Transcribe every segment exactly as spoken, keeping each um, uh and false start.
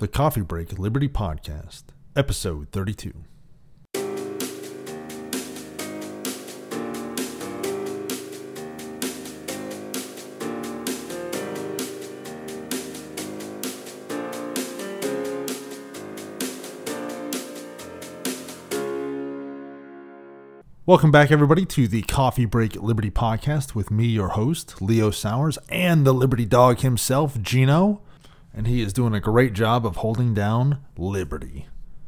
The Coffee Break Liberty Podcast, Episode thirty-two. Welcome back, everybody, to the Coffee Break Liberty Podcast with me, your host, Leo Sowers, and the Liberty Dog himself, Gino. And he is doing a great job of holding down Liberty.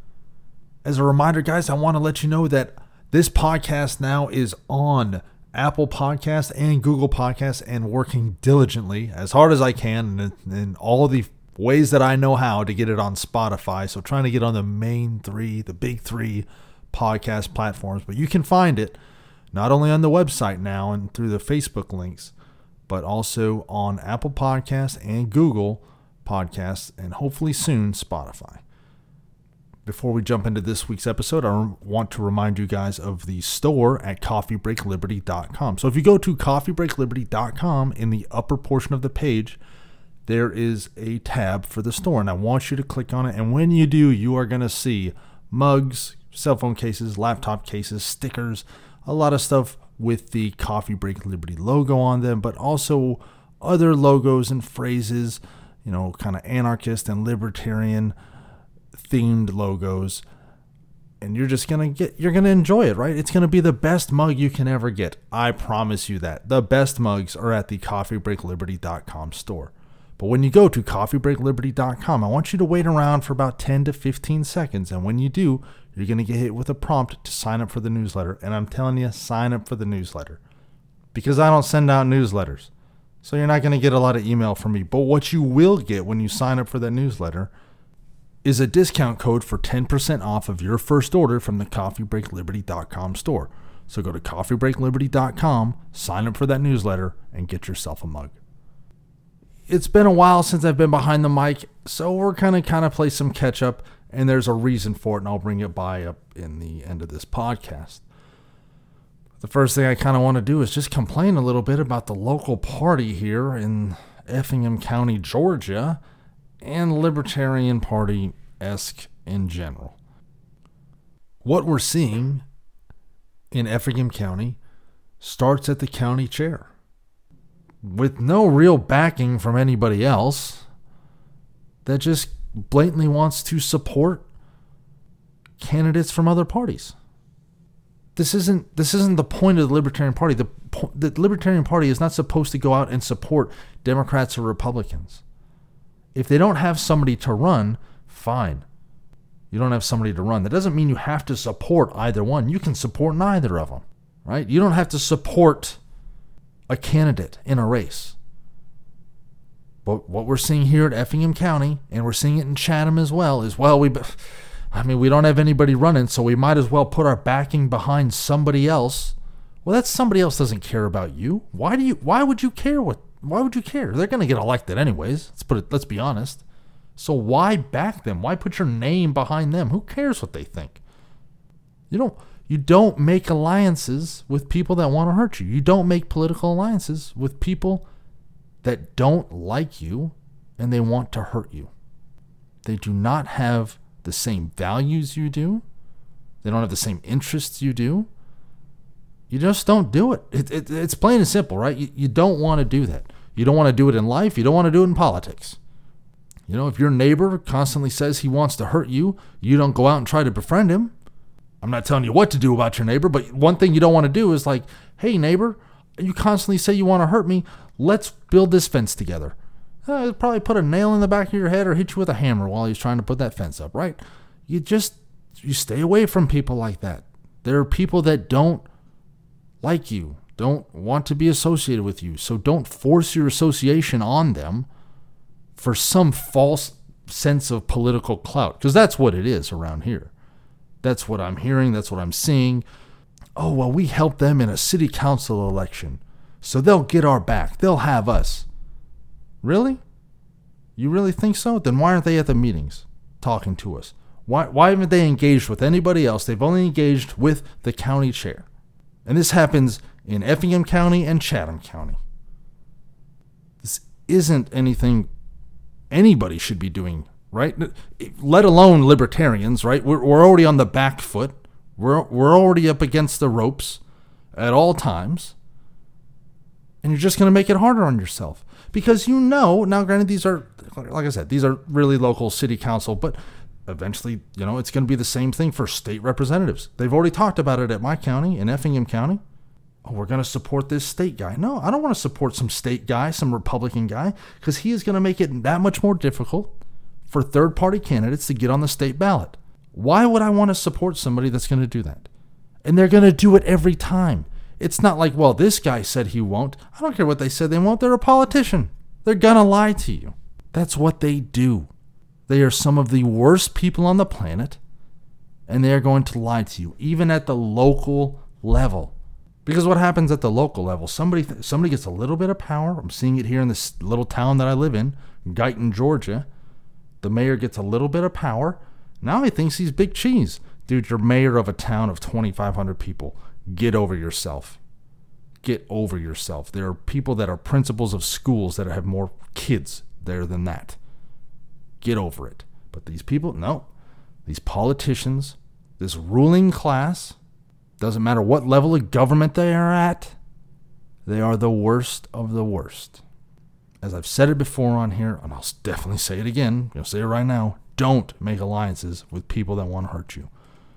As a reminder, guys, I want to let you know that this podcast now is on Apple Podcasts and Google Podcasts and working diligently, as hard as I can, in, in all the ways that I know how to get it on Spotify. So trying to get on the main three, the big three podcast platforms. But you can find it not only on the website now and through the Facebook links, but also on Apple Podcasts and Google Podcasts, and hopefully soon Spotify. Before we jump into this week's episode, I want to remind you guys of the store at coffee break liberty dot com. So if you go to coffee break liberty dot com, in the upper portion of the page, there is a tab for the store, and I want you to click on it. And when you do, you are going to see mugs, cell phone cases, laptop cases, stickers, a lot of stuff with the Coffee Break Liberty logo on them, but also other logos and phrases, you know, kind of anarchist and libertarian themed logos. And you're just going to get, you're going to enjoy it, right? It's going to be the best mug you can ever get. I promise you that. The best mugs are at the coffee break liberty dot com store. But when you go to coffee break liberty dot com, I want you to wait around for about ten to fifteen seconds. And when you do, you're going to get hit with a prompt to sign up for the newsletter. And I'm telling you, sign up for the newsletter. Because I don't send out newsletters. So you're not going to get a lot of email from me. But what you will get when you sign up for that newsletter is a discount code for ten percent off of your first order from the coffee break liberty dot com store. So go to coffee break liberty dot com, sign up for that newsletter, and get yourself a mug. It's been a while since I've been behind the mic, so we're going to kind of play some catch up, and there's a reason for it, and I'll bring it by up in the end of this podcast. The first thing I kind of want to do is just complain a little bit about the local party here in Effingham County, Georgia, and Libertarian Party-esque in general. What we're seeing in Effingham County starts at the county chair. With no real backing from anybody else, that just blatantly wants to support candidates from other parties. This isn't this isn't the point of the Libertarian Party. The, the Libertarian Party is not supposed to go out and support Democrats or Republicans. If they don't have somebody to run, fine. You don't have somebody to run. That doesn't mean you have to support either one. You can support neither of them, right? You don't have to support a candidate in a race. But what we're seeing here at Effingham County, and we're seeing it in Chatham as well, is, well, we... I mean, we don't have anybody running, so we might as well put our backing behind somebody else. Well, that somebody else doesn't care about you. Why do you? Why would you care? What? Why would you care? They're going to get elected anyways. Let's put it. Let's be honest. So why back them? Why put your name behind them? Who cares what they think? You don't. You don't make alliances with people that want to hurt you. You don't make political alliances with people that don't like you and they want to hurt you. They do not have the same values you do. They don't have the same interests you do. You just don't do it. it, it it's plain and simple, right? You, you don't want to do that. You don't want to do it in life. You don't want to do it in politics. You know, if your neighbor constantly says he wants to hurt you, you don't go out and try to befriend him. I'm not telling you what to do about your neighbor, but one thing you don't want to do is like, hey, neighbor, you constantly say you want to hurt me. Let's build this fence together. Uh, he'll probably put a nail in the back of your head or hit you with a hammer while he's trying to put that fence up, right? You just, you stay away from people like that. There are people that don't like you, don't want to be associated with you. So don't force your association on them for some false sense of political clout, because that's what it is around here. That's what I'm hearing. That's what I'm seeing. Oh, well, we helped them in a city council election, so they'll get our back. They'll have us. Really? You really think so? Then why aren't they at the meetings talking to us? Why why haven't they engaged with anybody else? They've only engaged with the county chair. And this happens in Effingham County and Chatham County. This isn't anything anybody should be doing right? Let alone libertarians, right? We're, we're already on the back foot. We're, we're already up against the ropes at all times. And you're just going to make it harder on yourself. Because you know, now granted, these are, like I said, these are really local city council, but eventually, you know, it's going to be the same thing for state representatives. They've already talked about it at my county, in Effingham County. Oh, we're going to support this state guy. No, I don't want to support some state guy, some Republican guy, because he is going to make it that much more difficult for third-party candidates to get on the state ballot. Why would I want to support somebody that's going to do that? And they're going to do it every time. It's not like, well, this guy said he won't. I don't care what they said they won't. They're a politician. They're going to lie to you. That's what they do. They are some of the worst people on the planet, and they are going to lie to you, even at the local level. Because what happens at the local level, somebody somebody gets a little bit of power. I'm seeing it here in this little town that I live in, Guyton, Georgia. The mayor gets a little bit of power. Now he thinks he's big cheese. Dude, you're mayor of a town of twenty-five hundred people. Get over yourself. Get over yourself. There are people that are principals of schools that have more kids there than that. Get over it. But these people, no. These politicians, this ruling class, doesn't matter what level of government they are at, they are the worst of the worst. As I've said it before on here, and I'll definitely say it again, I'll say it right now, don't make alliances with people that want to hurt you.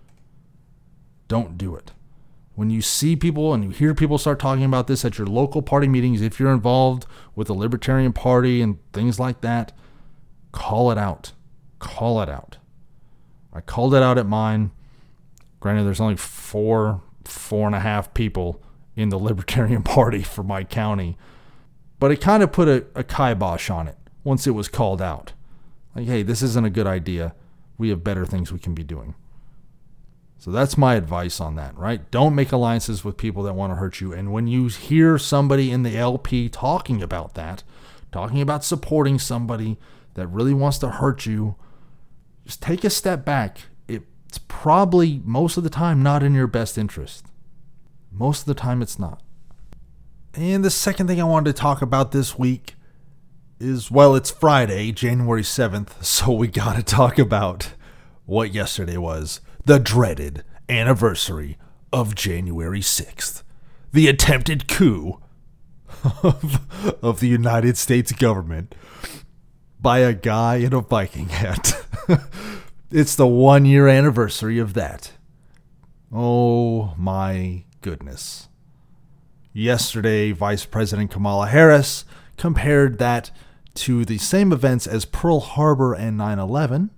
Don't do it. When you see people and you hear people start talking about this at your local party meetings, if you're involved with the Libertarian Party and things like that, call it out. Call it out. I called it out at mine. Granted, there's only four, four and a half people in the Libertarian Party for my county. But it kind of put a, a kibosh on it once it was called out. Like, hey, this isn't a good idea. We have better things we can be doing. So that's my advice on that, right? Don't make alliances with people that want to hurt you. And when you hear somebody in the L P talking about that, talking about supporting somebody that really wants to hurt you, just take a step back. It's probably most of the time not in your best interest. Most of the time it's not. And the second thing I wanted to talk about this week is, well, it's Friday, January seventh, so we got to talk about what yesterday was. The dreaded anniversary of January sixth. The attempted coup of, of the United States government by a guy in a Viking hat. It's the one-year anniversary of that. Oh, my goodness. Yesterday, Vice President Kamala Harris compared that to the same events as Pearl Harbor and nine eleven.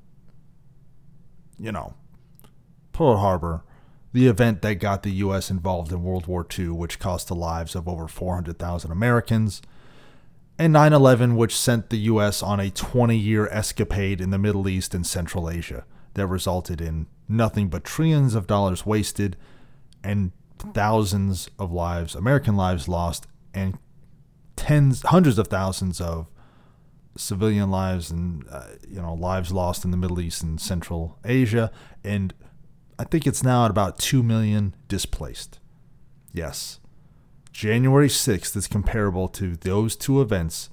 You know, Pearl Harbor, the event that got the U S involved in World War Two, which cost the lives of over four hundred thousand Americans, and nine eleven, which sent the U S on a twenty-year escapade in the Middle East and Central Asia that resulted in nothing but trillions of dollars wasted and thousands of lives, American lives lost, and tens, hundreds of thousands of civilian lives and uh, you know lives lost in the Middle East and Central Asia, and I think it's now at about two million displaced. Yes. January sixth is comparable to those two events.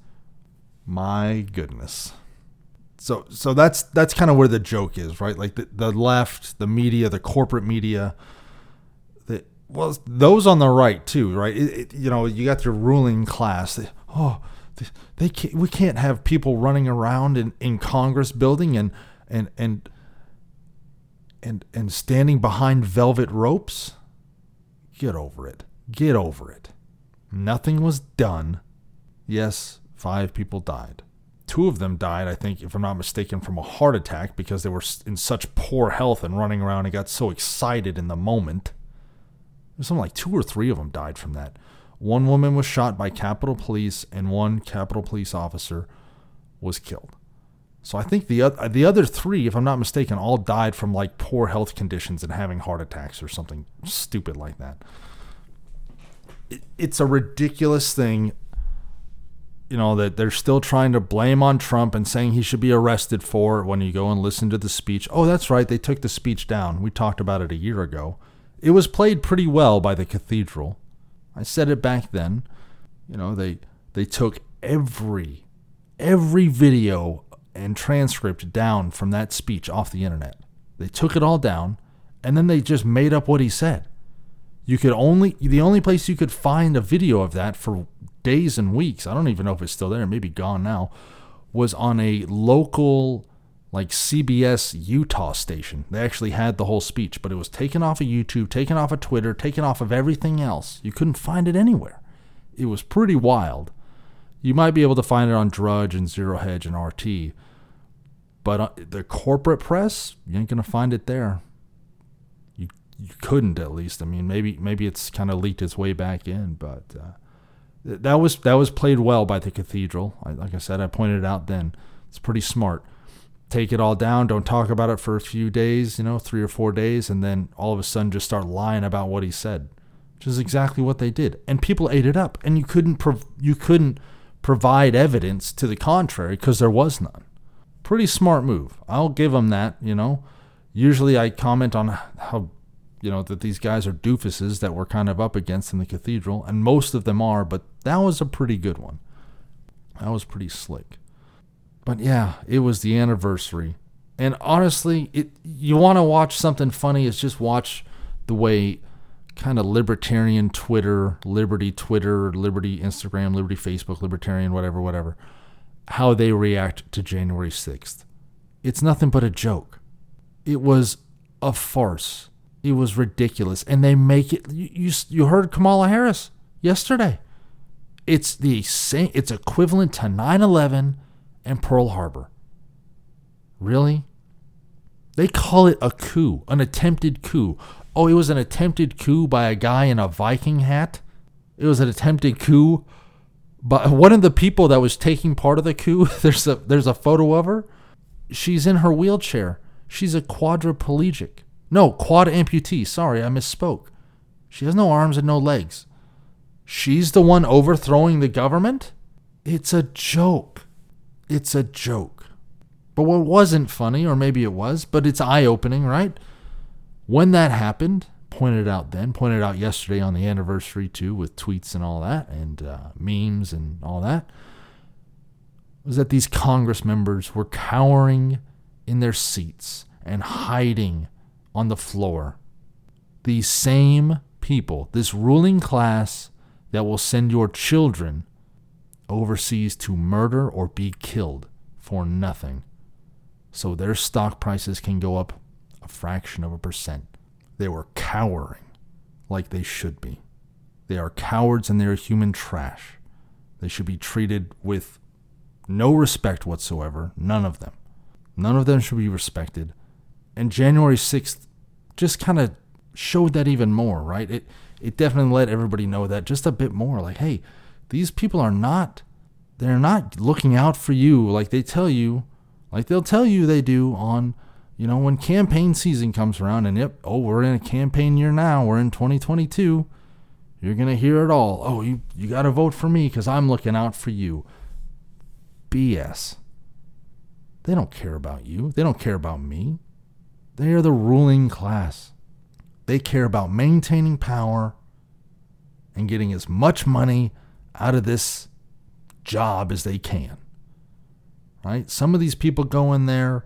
My goodness. So so that's that's kind of where the joke is, right? Like the, the left, the media, the corporate media, the, well, those on the right too, right? It, it, you know, you got your ruling class. They, oh, they, they can't, we can't have people running around in, in Congress building and and and and and standing behind velvet ropes. Get over it. Get over it. Nothing was done. Yes, five people died. Two of them died, I think, if I'm not mistaken, from a heart attack because they were in such poor health and running around and got so excited in the moment. There's something like two or three of them died from that. One woman was shot by Capitol Police and one Capitol Police officer was killed. So I think the other, the other three, if I'm not mistaken, all died from like poor health conditions and having heart attacks or something stupid like that. It, it's a ridiculous thing, you know, that they're still trying to blame on Trump and saying he should be arrested for when you go and listen to the speech. Oh, that's right. They took the speech down. We talked about it a year ago. It was played pretty well by the cathedral. I said it back then. You know, they they took every every video and transcript down from that speech off the internet. They took it all down, and then they just made up what he said. You could only, the only place you could find a video of that for days and weeks, I don't even know if it's still there, maybe gone now, was on a local, like C B S Utah station. They actually had the whole speech, but it was taken off of YouTube, taken off of Twitter, taken off of everything else. You couldn't find it anywhere. It was pretty wild. You might be able to find it on Drudge and Zero Hedge and R T, but the corporate press, you ain't going to find it there. You you couldn't, at least. I mean, maybe maybe it's kind of leaked its way back in, but uh, that was that was played well by the Cathedral. I, like I said, I pointed it out then. It's pretty smart. Take it all down, don't talk about it for a few days, you know, three or four days, and then all of a sudden just start lying about what he said, which is exactly what they did. And people ate it up, and you couldn't prov- you couldn't provide evidence to the contrary because there was none. Pretty smart move. I'll give them that, you know. Usually I comment on how, you know, that these guys are doofuses that we're kind of up against in the Cathedral, and most of them are, but that was a pretty good one. That was pretty slick. But yeah, it was the anniversary. And honestly, it you want to watch something funny, is just watch the way kind of libertarian Twitter, Liberty Twitter, Liberty Instagram, Liberty Facebook, Libertarian, whatever, whatever, how they react to January sixth. It's nothing but a joke. It was a farce. It was ridiculous. And they make it, you, you, you heard Kamala Harris yesterday. It's the same, it's equivalent to nine eleven and Pearl Harbor. Really? They call it a coup, an attempted coup. Oh, it was an attempted coup by a guy in a Viking hat? It was an attempted coup by one of the people that was taking part of the coup. There's a there's a photo of her. She's in her wheelchair. She's a quadriplegic. No, quad amputee. Sorry, I misspoke. She has no arms and no legs. She's the one overthrowing the government? It's a joke. It's a joke. But what wasn't funny, or maybe it was, but it's eye-opening, right? When that happened, pointed out then, pointed out yesterday on the anniversary too, with tweets and all that, and uh, memes and all that, was that these Congress members were cowering in their seats and hiding on the floor. These same people, this ruling class that will send your children overseas to murder or be killed for nothing, so their stock prices can go up a fraction of a percent. They were cowering like they should be. They are cowards and they are human trash. They should be treated with no respect whatsoever. None of them. None of them should be respected. And January sixth just kind of showed that even more, right? It it definitely let everybody know that just a bit more. Like, hey, these people are not, they're not looking out for you like they tell you, like they'll tell you they do on, you know, when campaign season comes around, and yep, oh, we're in a campaign year now, we're in twenty twenty-two, you're going to hear it all. Oh, you, you got to vote for me because I'm looking out for you. B S. They don't care about you. They don't care about me. They are the ruling class. They care about maintaining power and getting as much money out of this job as they can. Right? Some of these people go in there,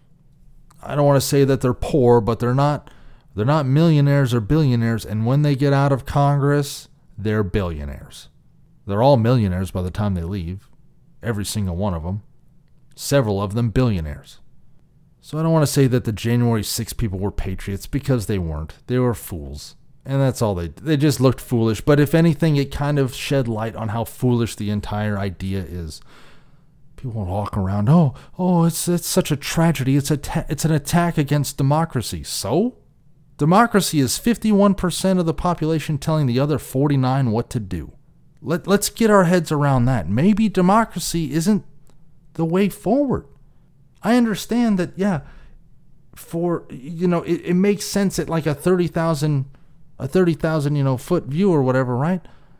I don't want to say that they're poor, but they're not they're not millionaires or billionaires, and when they get out of Congress, they're billionaires. They're all millionaires by the time they leave. Every single one of them. Several of them billionaires. So I don't want to say that the January sixth people were patriots, because they weren't. They were fools. And that's all they they just looked foolish. But if anything, it kind of shed light on how foolish the entire idea is. People walk around, oh, oh, it's it's such a tragedy. It's a ta- it's an attack against democracy. So? Democracy is fifty-one percent of the population telling the other forty-nine what to do. Let, let's get our heads around that. Maybe democracy isn't the way forward. I understand that, yeah, for, you know, it, it makes sense at like a thirty thousand, a thirty thousand, you know, foot view or whatever, right?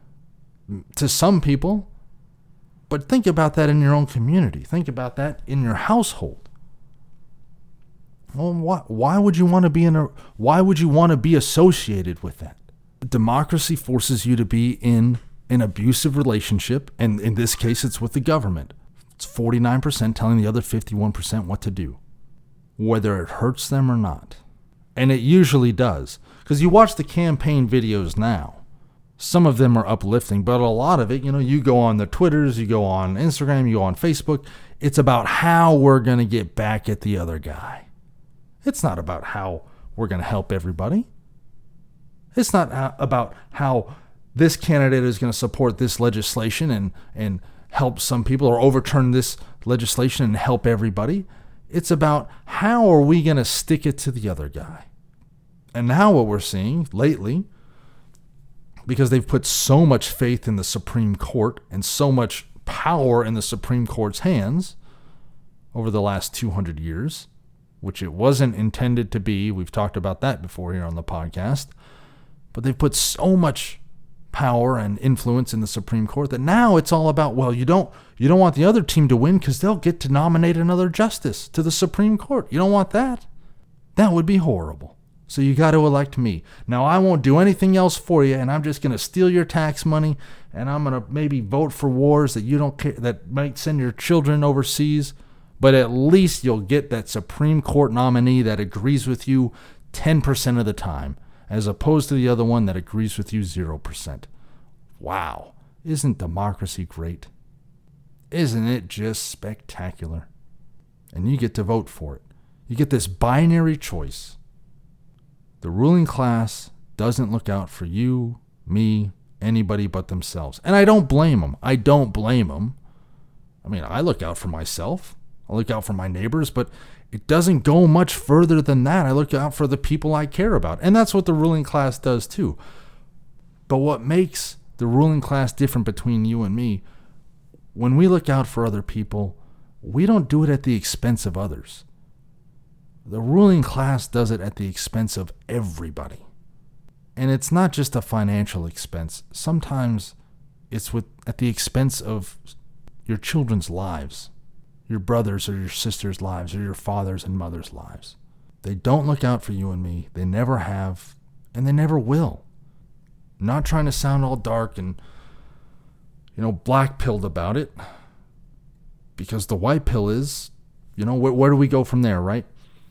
To some people. But think about that in your own community. Think about that in your household. Well, why, why would you want to be in a, why would you want to be associated with that? Democracy forces you to be in an abusive relationship, and in this case, it's with the government. It's forty-nine percent telling the other fifty-one percent what to do, whether it hurts them or not. And it usually does. Because you watch the campaign videos now. Some of them are uplifting, but a lot of it, you know, you go on the Twitters, you go on Instagram, you go on Facebook. It's about how we're going to get back at the other guy. It's not about how we're going to help everybody. It's not about how this candidate is going to support this legislation and, and help some people or overturn this legislation and help everybody. It's about how are we going to stick it to the other guy. And now what we're seeing lately, because they've put so much faith in the Supreme Court and so much power in the Supreme Court's hands over the last two hundred years, which it wasn't intended to be. We've talked about that before here on the podcast. But they've put so much power and influence in the Supreme Court that now it's all about, well, you don't you don't want the other team to win because they'll get to nominate another justice to the Supreme Court. You don't want that. That would be horrible. So you got to elect me. Now, I won't do anything else for you, and I'm just going to steal your tax money, and I'm going to maybe vote for wars that you don't care, that might send your children overseas, but at least you'll get that Supreme Court nominee that agrees with you ten percent of the time, as opposed to the other one that agrees with you zero percent. Wow. Isn't democracy great? Isn't it just spectacular? And you get to vote for it. You get this binary choice. The ruling class doesn't look out for you, me, anybody but themselves. And I don't blame them. I don't blame them. I mean, I look out for myself. I look out for my neighbors, but it doesn't go much further than that. I look out for the people I care about. And that's what the ruling class does too. But what makes the ruling class different between you and me, when we look out for other people, we don't do it at the expense of others. The ruling class does it at the expense of everybody. And it's not just a financial expense. Sometimes it's with at the expense of your children's lives, your brothers or your sisters' lives, or your fathers and mothers' lives. They don't look out for you and me. They never have, and they never will. I'm not trying to sound all dark and, you know, black-pilled about it, because the white pill is, you know, where, where do we go from there, right?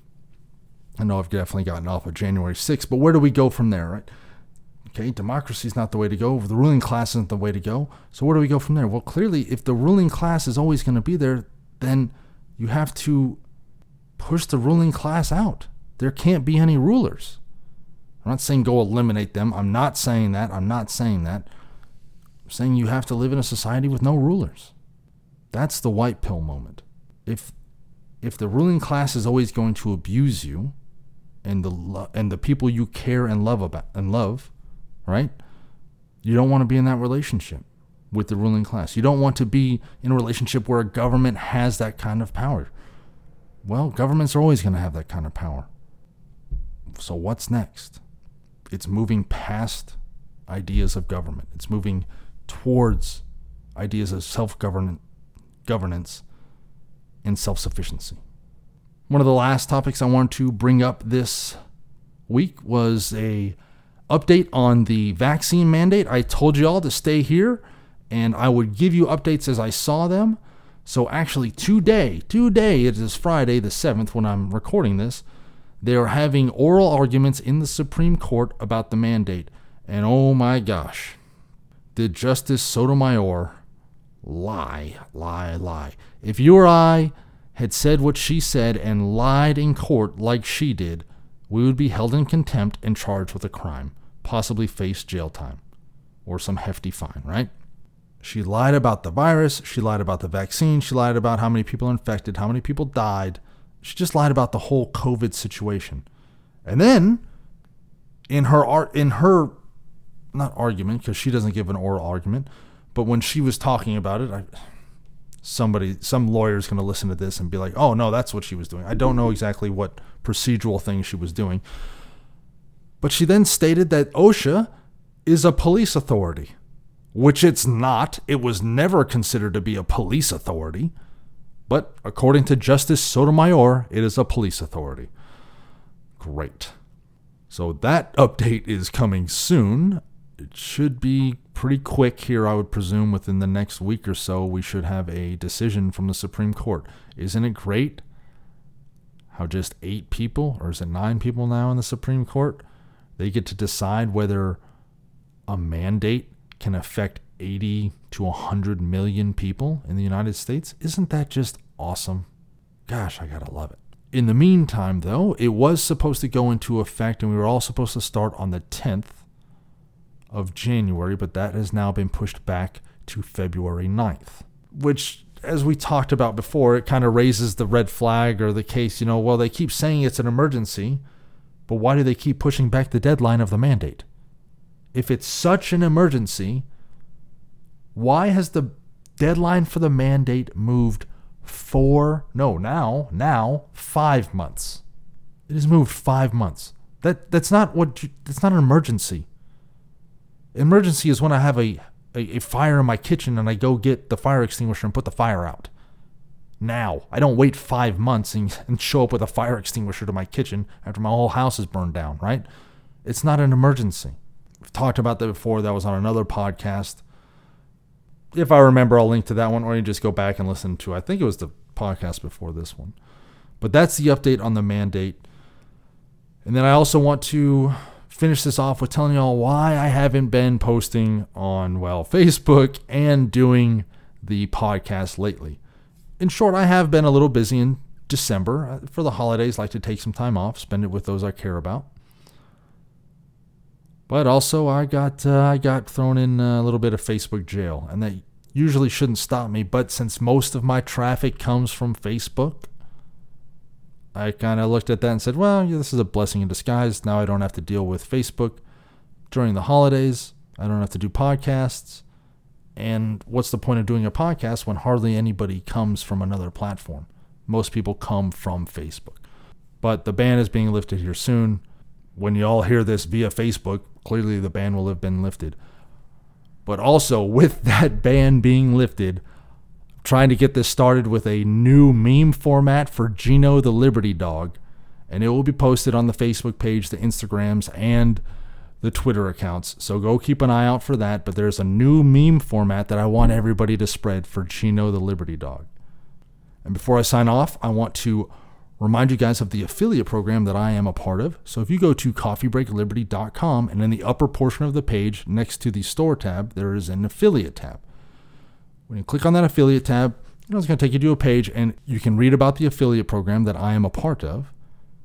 I know I've definitely gotten off of January sixth, but where do we go from there, right? Okay, democracy is not the way to go. The ruling class isn't the way to go. So where do we go from there? Well, clearly, if the ruling class is always going to be there, then you have to push the ruling class out. There can't be any rulers. I'm not saying go eliminate them. I'm not saying that. I'm not saying that. I'm saying you have to live in a society with no rulers. That's the white pill moment. If if the ruling class is always going to abuse you, and the lo- and the people you care and love about and love, right? You don't want to be in that relationship with the ruling class. You don't want to be in a relationship where a government has that kind of power. Well, governments are always going to have that kind of power. So what's next? It's moving past ideas of government. It's moving towards ideas of self-governance governance and self-sufficiency. One of the last topics I want to bring up this week was a update on the vaccine mandate. I told you all to stay here, and I would give you updates as I saw them. So actually today, today, it is Friday the seventh when I'm recording this, they are having oral arguments in the Supreme Court about the mandate. And oh my gosh, did Justice Sotomayor lie, lie, lie. If you or I had said what she said and lied in court like she did, we would be held in contempt and charged with a crime, possibly face jail time or some hefty fine, right? She lied about the virus. She lied about the vaccine. She lied about how many people are infected, how many people died. She just lied about the whole COVID situation. And then in her art, in her, not argument, because she doesn't give an oral argument, but when she was talking about it, I, somebody, some lawyer's going to listen to this and be like, oh, no, that's what she was doing. I don't know exactly what procedural thing she was doing. But she then stated that OSHA is a police authority, which it's not. It was never considered to be a police authority. But according to Justice Sotomayor, it is a police authority. Great. So that update is coming soon. It should be pretty quick here, I would presume within the next week or so, we should have a decision from the Supreme Court. Isn't it great how just eight people, or is it nine people now in the Supreme Court, they get to decide whether a mandate can affect eighty to one hundred million people in the United States? Isn't that just awesome? Gosh, I gotta love it. In the meantime, though, it was supposed to go into effect, and we were all supposed to start on the tenth of January, but that has now been pushed back to February ninth, which, as we talked about before, it kind of raises the red flag or the case, you know, well, they keep saying it's an emergency, but why do they keep pushing back the deadline of the mandate? If it's such an emergency, why has the deadline for the mandate moved four, no, now, now, five months? It has moved five months. That That's not what, you, that's not an emergency. Emergency is when I have a A, a fire in my kitchen and I go get the fire extinguisher and put the fire out. Now, I don't wait five months and, and show up with a fire extinguisher to my kitchen after my whole house is burned down, right? It's not an emergency. We've talked about that before. That was on another podcast. If I remember, I'll link to that one, or you just go back and listen to, I think it was the podcast before this one. But that's the update on the mandate. And then I also want to finish this off with telling y'all why I haven't been posting on, well, Facebook and doing the podcast lately. In short, I have been a little busy in December. For the holidays, I like to take some time off, spend it with those I care about. But also, I got uh, I got thrown in a little bit of Facebook jail, and that usually shouldn't stop me. But since most of my traffic comes from Facebook, I kind of looked at that and said, well, yeah, this is a blessing in disguise. Now I don't have to deal with Facebook during the holidays. I don't have to do podcasts. And what's the point of doing a podcast when hardly anybody comes from another platform? Most people come from Facebook. But the ban is being lifted here soon. When you all hear this via Facebook, clearly the ban will have been lifted. But also, with that ban being lifted, trying to get this started with a new meme format for Gino the Liberty Dog, and it will be posted on the Facebook page, the Instagrams, and the Twitter accounts. So go keep an eye out for that. But there's a new meme format that I want everybody to spread for Gino the Liberty Dog. And before I sign off, I want to remind you guys of the affiliate program that I am a part of. So if you go to coffee break liberty dot com, and in the upper portion of the page next to the store tab, there is an affiliate tab. When you click on that affiliate tab, you know, it's going to take you to a page, and you can read about the affiliate program that I am a part of.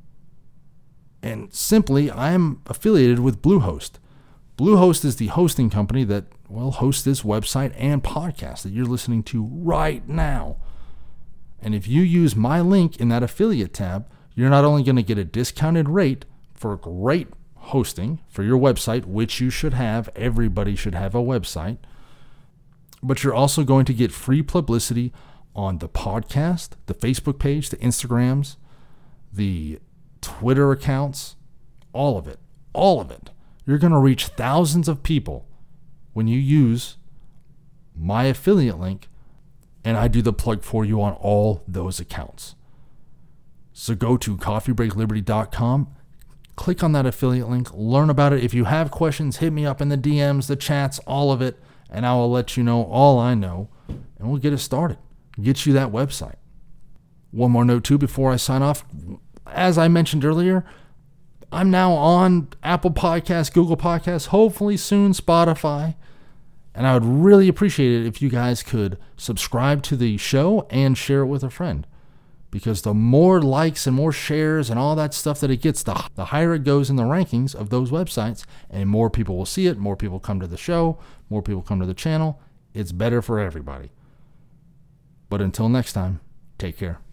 And simply, I am affiliated with Bluehost. Bluehost is the hosting company that, well, hosts this website and podcast that you're listening to right now. And if you use my link in that affiliate tab, you're not only going to get a discounted rate for great hosting for your website, which you should have, everybody should have a website, but you're also going to get free publicity on the podcast, the Facebook page, the Instagrams, the Twitter accounts, all of it, all of it. You're going to reach thousands of people when you use my affiliate link, and I do the plug for you on all those accounts. So go to coffee break liberty dot com, click on that affiliate link, learn about it. If you have questions, hit me up in the D Ms, the chats, all of it, and I will let you know all I know, and we'll get it started. Get you that website. One more note, too, before I sign off. As I mentioned earlier, I'm now on Apple Podcasts, Google Podcasts, hopefully soon Spotify. And I would really appreciate it if you guys could subscribe to the show and share it with a friend. Because the more likes and more shares and all that stuff that it gets, the, the higher it goes in the rankings of those websites. And more people will see it, more people come to the show, more people come to the channel. It's better for everybody. But until next time, take care.